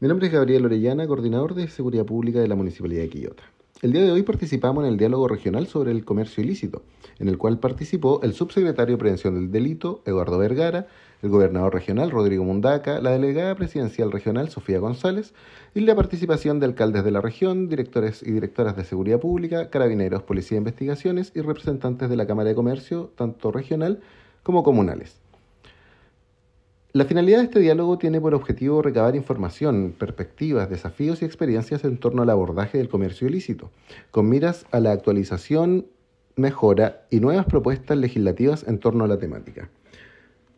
Mi nombre es Gabriel Orellana, coordinador de Seguridad Pública de la Municipalidad de Quillota. El día de hoy participamos en el diálogo regional sobre el comercio ilícito, en el cual participó el subsecretario de Prevención del Delito, Eduardo Vergara, el gobernador regional, Rodrigo Mundaca, la delegada presidencial regional, Sofía González, y la participación de alcaldes de la región, directores y directoras de Seguridad Pública, carabineros, Policía de Investigaciones y representantes de la Cámara de Comercio, tanto regional como comunales. La finalidad de este diálogo tiene por objetivo recabar información, perspectivas, desafíos y experiencias en torno al abordaje del comercio ilícito, con miras a la actualización, mejora y nuevas propuestas legislativas en torno a la temática.